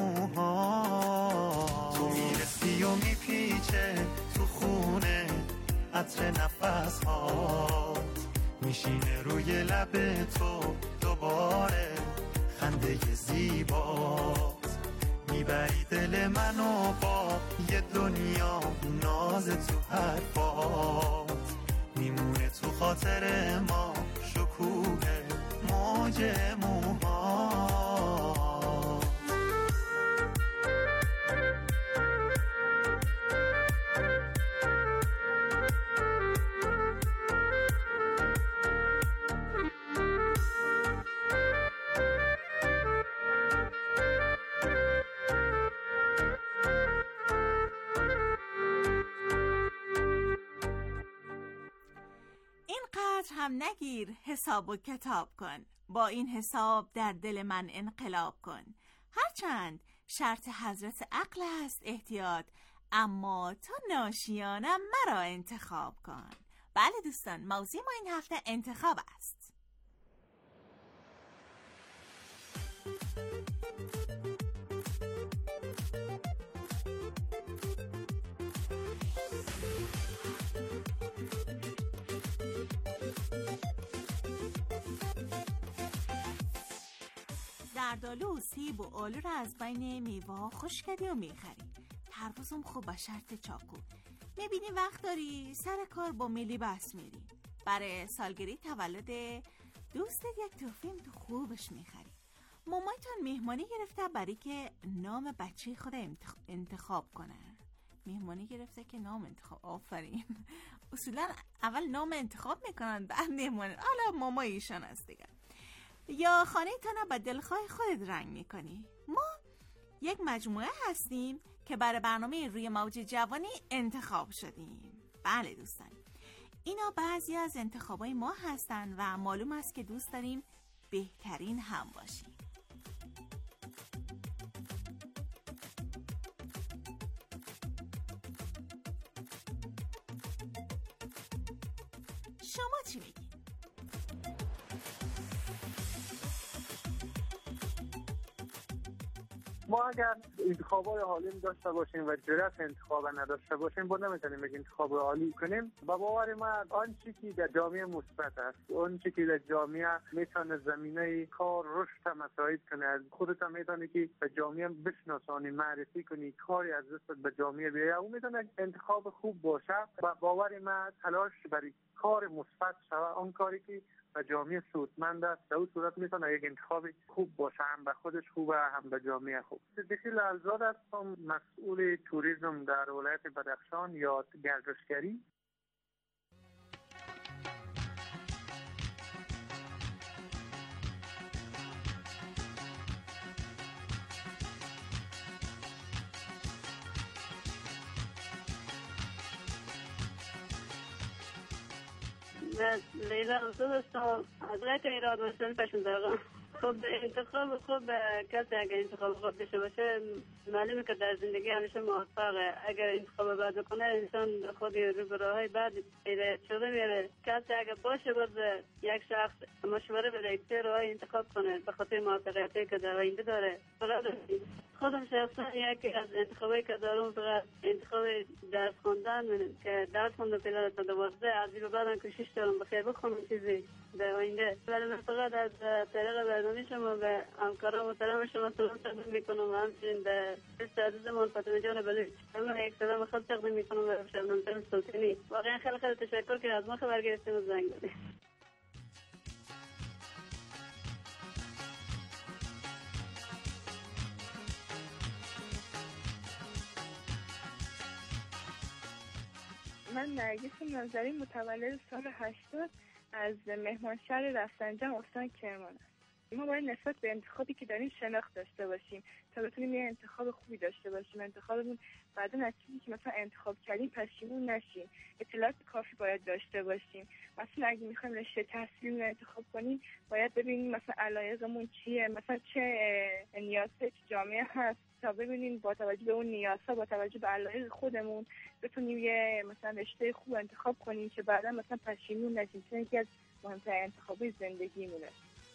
موها. تو میرسی و میپیچه تو خونه عطر نفس هات، میشینه روی لب تو دوباره خنده زیبات. میبری دل منو با یه دنیا ناز تو حرفات، میمونه تو خاطر ما شکوه موج موها. هم نگیر، حساب و کتاب کن، با این حساب در دل من انقلاب کن. هرچند شرط حضرت عقل است احتیاط، اما تو ناشیانم مرا انتخاب کن. بله دوستان، موضوع ما این هفته انتخاب است. زردآلو، سیب و آلو را از بین میوه خوش کردی و میخری. تربوزم خوب با شرط چاقو. میبینی وقت داری سر کار با میلی بس میری. برای سالگیری تولد دوستت یک تحفه تو خوبش میخری. مامایتون مهمانی گرفته برای که نام بچه خود انتخاب کنه. مهمانی گرفته که نام انتخاب. آفرین. اصولا اول نام انتخاب میکنن بعد مهمانی. حالا ماما ایشان است دیگه. یا خانه تانه با دلخواه خودت رنگ میکنی. ما یک مجموعه هستیم که برای برنامه روی موج جوانی انتخاب شدیم. بله دوستان، اینا بعضی از انتخابای ما هستن و معلوم است که دوست داریم بهترین هم باشیم. شما چی میگید؟ ما اگر انتخابای عالی داشته باشیم و جرأت انتخاب نداشته باشیم، با نمیتونیم یک انتخاب عالی کنیم. با باور من آن چیزی که در جامعه مثبت است، آن چیزی که در جامعه میتونه زمینه کار رشد مساعد کنه، از خودت هم میتونی که به جامعه بشناسانی، معرفی کنی، کاری از دست به جامعه بیاری، اون میتونه انتخاب خوب باشه. با باور من تلاش برای کار مثبت شوه، آن کاری که و جامعه سودمند است، در اون صورت میتونه یک انتخاب خوب باشه، هم به خودش خوبه هم به جامعه خوب. دخیل الزاد هستم، مسئول توریسم در ولایت بدخشان یا گردشگری. لیلا روزو هستم از غیت ایراد وستن پشن دارم. خب انتخاب خوب کسی اگر انتخاب خوب داشته باشه معلومه که در زندگی همیشه موفقه. اگر انتخاب بد کنه انسان خودی رو به راههای بد پیدا شده میره. کسی اگر باشه باز یک شخص مشوره بده که راه انتخاب کنه به خاطر موفقیتی که در آینده داره. خودم شخصا یکی از انتخابایی که دارم فقط انتخاب درس خواندن که درس خوندم پیدا تا دوازده از این بعدم کوشش دارم بخیر بخونم چیزی در آینده. ولی من فقط از طریق برنامه شما و همکاران محترم شما سلام تقدیم میکنم و همچنین به دوست عزیزمون فاطمه جان بلوچ همه یک سلام خود تقدیم میکنم و شبنم ترم سلطانی. واقعا خیلی خیلی تشکر که از ما خبر گرفتیم و زنگ دادید. من نرگس نظری متولد سال هشتاد از مهمانشهر رفسنجان استان کرمان. ما باید نسبت به انتخابی که داریم شناخت داشته باشیم تا بتونیم یه انتخاب خوبی داشته باشیم. انتخابمون بعدا از چیزی که مثلا انتخاب کردیم پشیمون نشیم. اطلاعات کافی باید داشته باشیم. مثلا اگه میخوایم رشته تحصیلی رو انتخاب کنیم باید ببینیم مثلا علایقمون چیه، مثلا چه نیازهای جامعه هست تا ببینیم با توجه به اون نیازها، با توجه به علایق خودمون بتونیم یه مثلا رشته خوب انتخاب کنیم که بعدا مثلا پشیمون نشیم. چون یکی از مهمترین انتخابات زندگیمونه.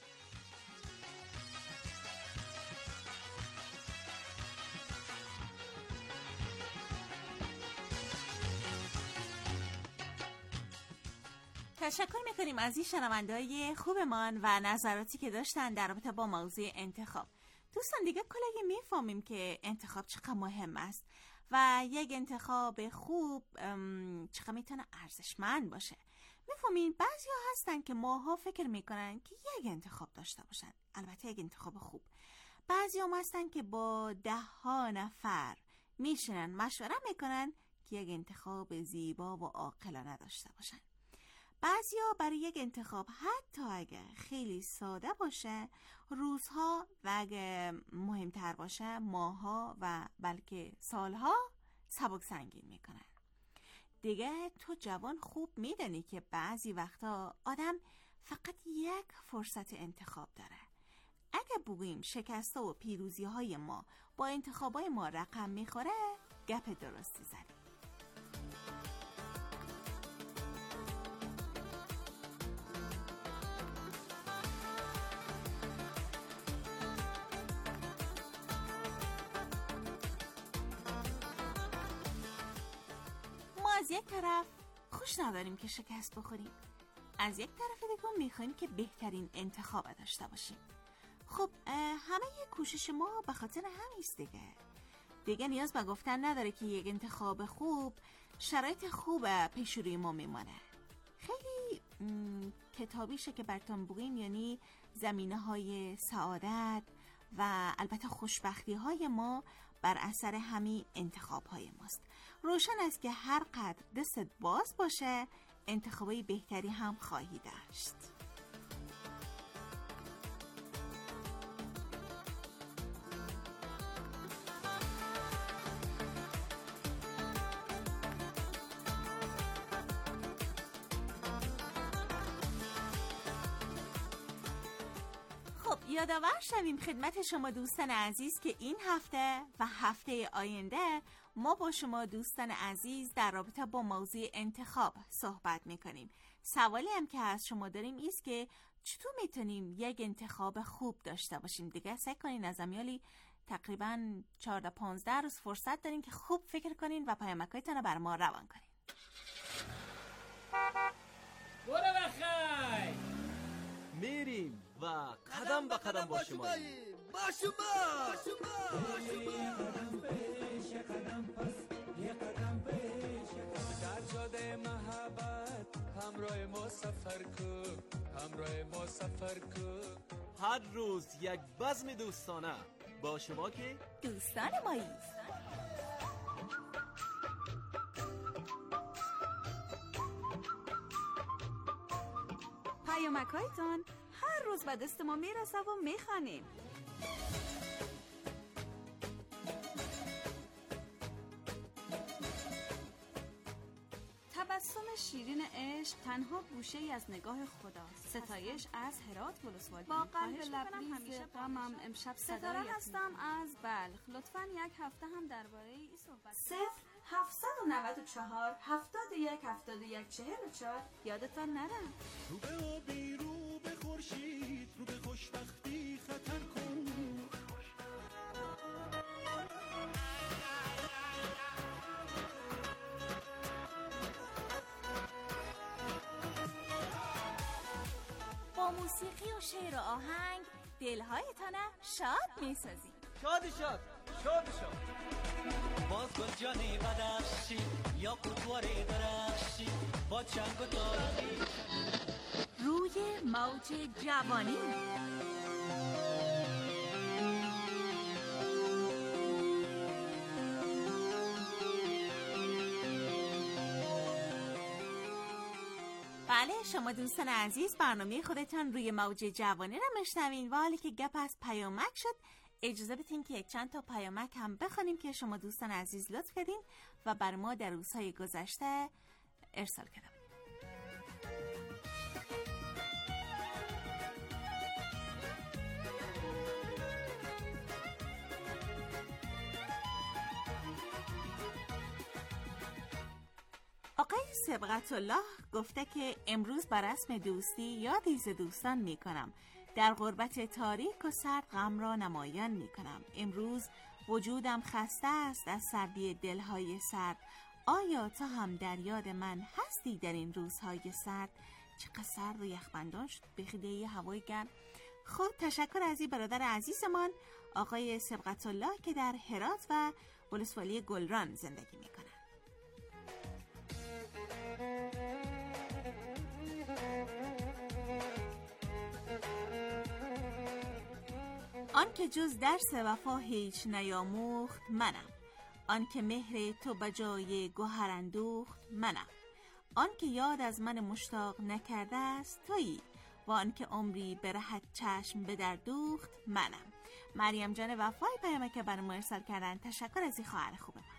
تشکر میکنیم از این شنونده‌های خوبمان و نظراتی که داشتن در رابطه با موضوع انتخاب. دوستان دیگه کلی میفهمیم که انتخاب چقدر مهم است و یک انتخاب خوب چقدر میتونه ارزشمند باشه. میفهمین بعضی ها هستن که ماها فکر میکنن که یک انتخاب داشته باشن، البته یک انتخاب خوب. بعضی هم هستن که با ده ها نفر میشنن مشوره میکنن که یک انتخاب زیبا و عاقلانه داشته باشن. بعضیا برای یک انتخاب حتی اگه خیلی ساده باشه روزها و اگه مهمتر باشه ماها و بلکه سالها سبک سنگین میکنن. دیگه تو جوان خوب میدونی که بعضی وقتا آدم فقط یک فرصت انتخاب داره. اگه بگوییم شکسته و پیروزی های ما با انتخابای ما رقم میخوره گپ درستی زدیم. از یک طرف خوش نداریم که شکست بخوریم، از یک طرف دیگه میخوایم که بهترین انتخاب داشته باشیم. خب همه یک کوشش ما به خاطر همیست دیگه. دیگه نیاز به گفتن نداره که یک انتخاب خوب شرایط خوب پیش روی ما میمانه. خیلی کتابیشه که براتون بگیم، یعنی زمینه های سعادت و البته خوشبختی های ما بر اثر همین انتخاب های ماست. روشن است که هر قدر دستت باز باشه انتخابای بهتری هم خواهی داشت. یادآور شویم خدمت شما دوستان عزیز که این هفته و هفته آینده ما با شما دوستان عزیز در رابطه با موضوع انتخاب صحبت میکنیم. سوالی هم که از شما داریم ایست که چطور میتونیم یک انتخاب خوب داشته باشیم. دیگه سعی کنین از امیالی تقریبا چهارده پانزده روز فرصت دارین که خوب فکر کنین و پیامکایتان رو بر ما روان کنین. برو بخیر میریم و قدم به قدم با شما با شما قدم پیش قدم پس یه قدم پیش در جاده محبت همراه ما سفر کن، همراه ما سفر کن. هر روز یک بزم دوستانه با شما که دوستان مایی. پیامک‌هایتان هر روز به دست ما میرسه و میخوانیم. تبسم شیرین عشق تنها گوشه ای از نگاه خداست. ستایش از هرات ولسوالی. با قلب لبریز غمم امشب ستاره هستم از بلخ. لطفاً یک هفته هم درباره این صحبت. صفر هفتصد و نود و چهار هفتاد و یک هفتاد و یک چهل و چهار یادتان نره. رو به آبی رو به خورشید رو به خوشبختی خطر کن. با موسیقی و شعر و آهنگ دلهایتان شاد میسازیم. شاد شاد شاد شاد باز گل جانی بدخشی یا قطواری درخشی با چنگ و داری روی موج جوانی. بله، شما دوستان عزیز برنامه خودتان روی موج جوانی را میشنوین و حالی که گپ از پیامک شد اجازه بدین که یک چند تا پیامک هم بخونیم که شما دوستان عزیز لطف کردین و بر ما در روزهای گذشته ارسال کردن. آقای سبقت الله گفته که امروز بر رسم دوستی یادی ز دوستان می کنم. در غربت تاریک و سرد غم را نمایان می کنم. امروز وجودم خسته است از سردی دلهای سرد. آیا تو هم در یاد من هستی در این روزهای سرد؟ چقدر سرد و یخبندان شد بخیده هوای گرم. خب تشکر از این برادر عزیزمان آقای سبقت الله که در هرات و ولسوالی گلران زندگی می کنند. آن که جز درس وفا هیچ نیاموخت منم. آن که مهر تو بجای گوهر اندوخت منم. آن که یاد از من مشتاق نکرده است تویی و آن که عمری به رهت چشم به در دوخت منم. مریم جان وفای پیامه که برای ما ارسال کردن. تشکر از این خواهر خوبه من.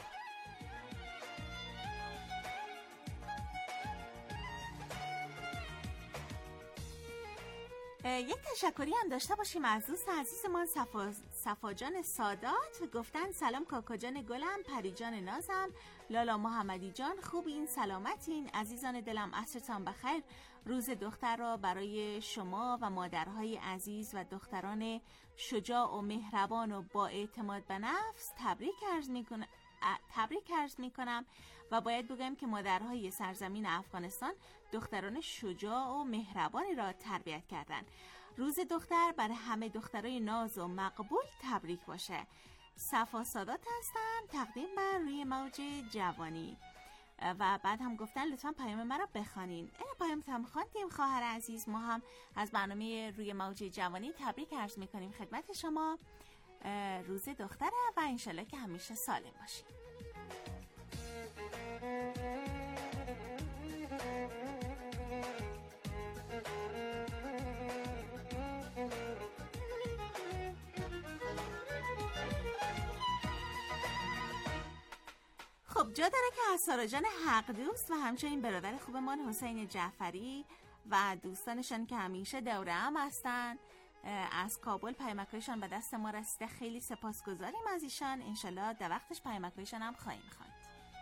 یک تشکری هم داشته باشیم از دوست عزیزمان صفا صفا جان سادات. گفتن سلام کاکا جان گلم، پری جان نازم، لالا محمدی جان خوبین، سلامتین عزیزان دلم، عصرتان بخیر. روز دختر را برای شما و مادرهای عزیز و دختران شجاع و مهربان و با اعتماد به نفس تبریک عرض میکنم تبریک عرض میکنم و باید بگم که مادرهای سرزمین افغانستان دختران شجاع و مهربانی را تربیت کردند. روز دختر برای همه دخترای ناز و مقبول تبریک باشه. صفا سادات هستم، تقدیم بر روی موج جوانی. و بعد هم گفتن لطفا پیام من را بخوانین. این پیام هم خواندیم خواهر عزیز. ما هم از برنامه روی موج جوانی تبریک عرض میکنیم خدمت شما. روز دختره و انشالله که همیشه سالم باشیم. خب جا داره که از سارا جان حق دوست و همچنین برادر خوبمان حسین جعفری و دوستانشان که همیشه دوره هم هستن از کابل پیامکایشان به دست ما رسیده. خیلی سپاسگزاریم از ایشان. انشالله در وقتش پیامکایشان هم خواهیم خواند.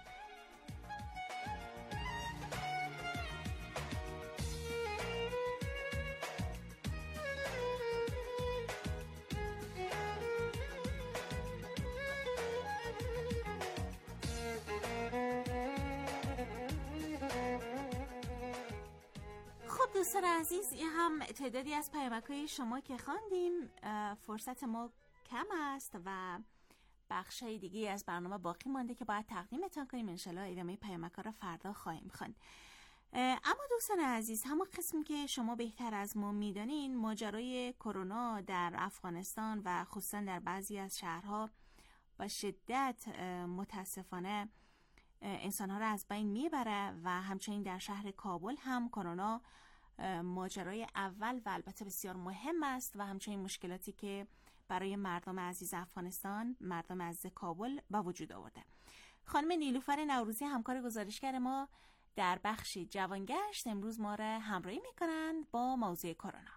دوستان عزیز این هم تعدادی از پیامک‌های شما که خواندیم. فرصت ما کم است و بخشای دیگه از برنامه باقی مانده که باید تقدیمتان کنیم. انشالله ادامه پیامک‌ها را فردا خواهیم خواند. اما دوستان عزیز همون قسمی که شما بهتر از ما میدانین ماجرای کرونا در افغانستان و خصوصا در بعضی از شهرها با شدت متاسفانه انسان‌ها را از بین میبره و همچنین در شهر کابل هم کرونا ماجرای اول و البته بسیار مهم است و همچنین مشکلاتی که برای مردم عزیز افغانستان، مردم عزیز کابل با وجود آورده. خانم نیلوفر نوروزی همکار گزارشگر ما در بخش جوانگشت امروز ما را همراهی میکنند با موضوع کرونا.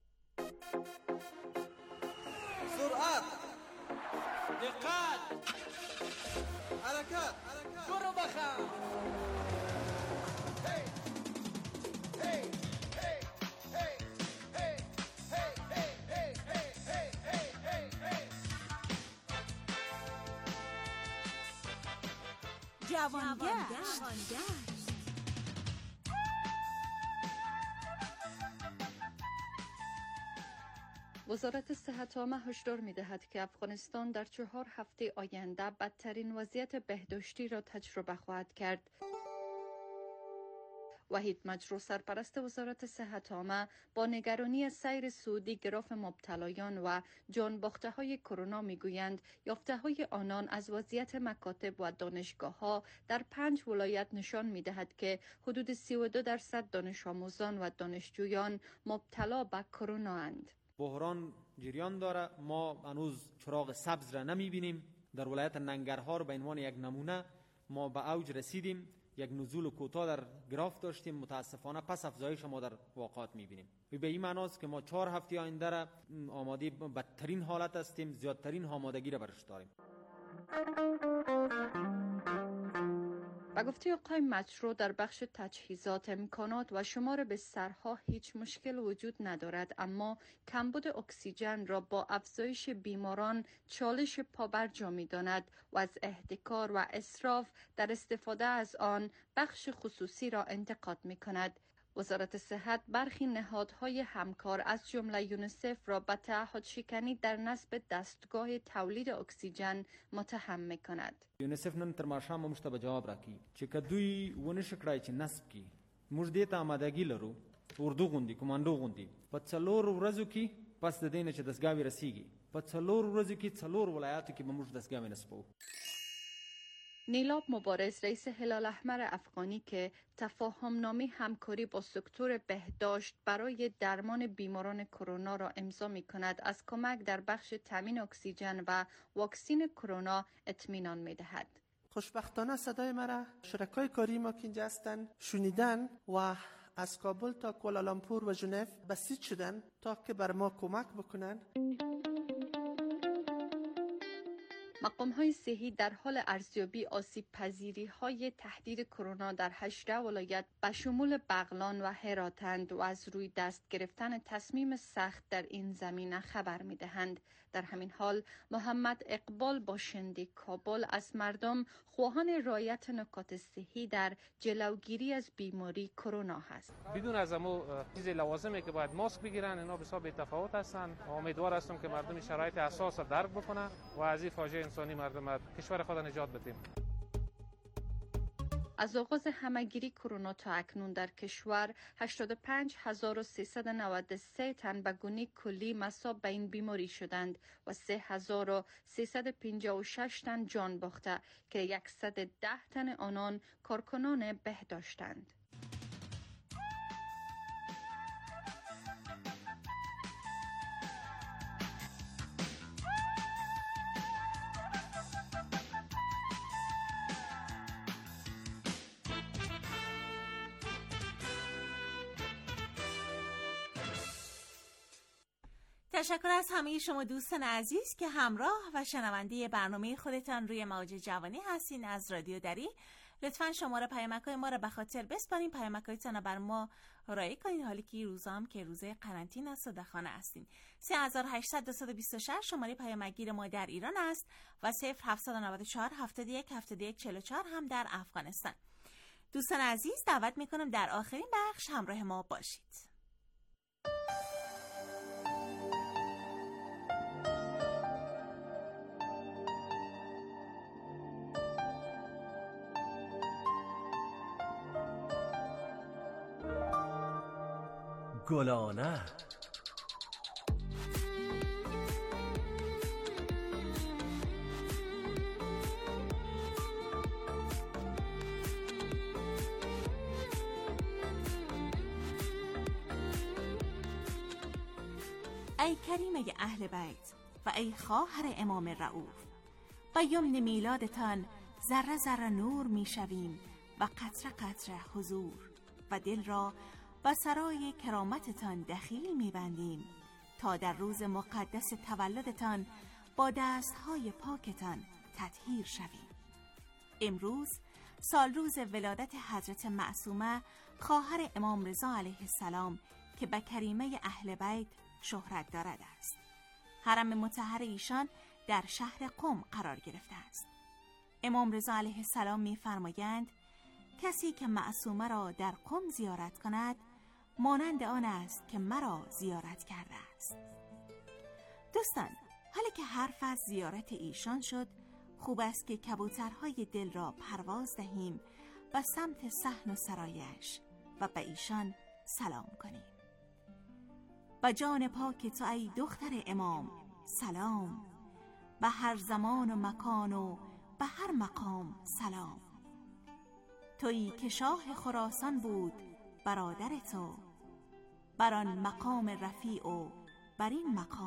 سرعت، دقت، حرکت، برو بخم. جوانگشت. وزارت صحت عامه هشدار می‌دهد که افغانستان در چهار هفته آینده بدترین وضعیت بهداشتی را تجربه خواهد کرد. وحید مجرو سرپرست وزارت صحت عامه با نگرانی از سیر سعودی گراف مبتلایان و جان باخته های کرونا میگویند یافته های آنان از وضعیت مکاتب و دانشگاه ها در پنج ولایت نشان میدهد که حدود سی و دو درصد دانش آموزان و دانشجویان مبتلا به کرونا اند. بحران جریان داره. ما هنوز چراغ سبز را نمیبینیم. در ولایت ننگرهار به عنوان یک نمونه ما به اوج رسیدیم، یک نزول کوتاه در گراف داشتیم، متاسفانه پس افزایش ما در واقعات میبینیم. به این معنی است که ما چهار هفته آینده را آماده بدترین حالت هستیم، زیادترین آمادگی را برش داریم. با گفته آقای مجرو در بخش تجهیزات، امکانات و شمار بسترها هیچ مشکل وجود ندارد، اما کمبود اکسیژن را با افزایش بیماران چالش پابرجا می‌داند و از احتکار و اسراف در استفاده از آن بخش خصوصی را انتقاد می‌کند. وزارت صحت برخی نهادهای همکار از جمله یونیسف را به تعهد شکنی در نصب دستگاه تولید اکسیژن متهم می‌کند. یونیسف نن تر ماښام موږ ته به جواب راکړي چې که دوی ونه شي کړای چې نصب کړي، موږ دې ته آمادګي لرو، اردو غوندي کمانډو غوندي په څلور ورځو کې پس د دې نه چې دستګاوې رسیږي په څلور ورځو کې څلور ولایاتو کې به موږ دستګاوې نصبوو. نیلاب مبارز رئیس هلال احمر افغانی که تفاهم نامه همکاری با سکتور بهداشت برای درمان بیماران کرونا را امضا می کند، از کمک در بخش تامین اکسیژن و واکسین کرونا اطمینان می دهد. خوشبختانه صدای مرا شرکای کاری ما که اینجا هستن شنیدن و از کابل تا کوالالامپور و ژنو بسیج شدن تا که بر ما کمک بکنن. مقام‌های صحی در حال ارزیابی آسیب پذیری های تهدید کرونا در هجده ولایت به شمول بغلان و هراتند و از روی دست گرفتن تصمیم سخت در این زمینه خبر می‌دهند. در همین حال محمد اقبال باشنده کابل از مردم خواهان رعایت نکات صحی در جلوگیری از بیماری کرونا هست. بدون از امو چیز لوازمی که باید ماسک بگیرن، اینا بسیار بی‌تفاوت هستند. امیدوار هستم که مردم شرایط اساس را درک بکنن و از این فاجعه انسانی مردم کشور خود نجات بدیم. از آغاز همهگیری کرونا تا اکنون در کشور هشتاد و پنج هزار و سیصد و نود و سه تن به گونه کلی مصاب به این بیماری شدند و سه هزار و سیصد و پنجاه و شش تن جان باخته که صد و ده تن آنان کارکنان بهداشتند. تشکر از همه شما دوستان عزیز که همراه و شنونده برنامه خودتان روی موج جوانی هستین از رادیو دری. لطفاً شماره پیامک‌های ما را به خاطر بسپارین، پیامک‌هایتان را بر ما رای کنید، حالی که روزا هم که روزه قرنطینه است و در خانه هستین. سه هزار و هشتصد و بیست و شش شماره پیامگیر ما در ایران است و صفر هفتصد و نود و چهار هفتاد و یک هفتاد و یک چهل و چهار هم در افغانستان. دوستان عزیز دعوت می‌کنم در آخرین بخش همراه ما باشید. گلانه ای کریمه اهل بیت و ای خواهر امام رؤوف، با یمن میلادتان ذره ذره نور میشویم و قطره قطره حضور و دل را با سرای کرامتتان دخیل میبندیم تا در روز مقدس تولدتان با دستهای پاکتان تطهیر شویم. امروز سال روز ولادت حضرت معصومه خواهر امام رضا علیه السلام که به کریمه اهل بیت شهرت دارد است. حرم مطهر ایشان در شهر قم قرار گرفته است. امام رضا علیه السلام می‌فرمایند کسی که معصومه را در قم زیارت کند مانند آن است که مرا زیارت کرده است. دوستان، حالا که حرف از زیارت ایشان شد، خوب است که کبوترهای دل را پرواز دهیم و سمت صحن و سرایش و به ایشان سلام کنیم. به جان پاک تو ای دختر امام سلام، به هر زمان و مکان و به هر مقام سلام. تویی که شاه خراسان بود برادر تو، بر آن مقام رفیع و بر این مقام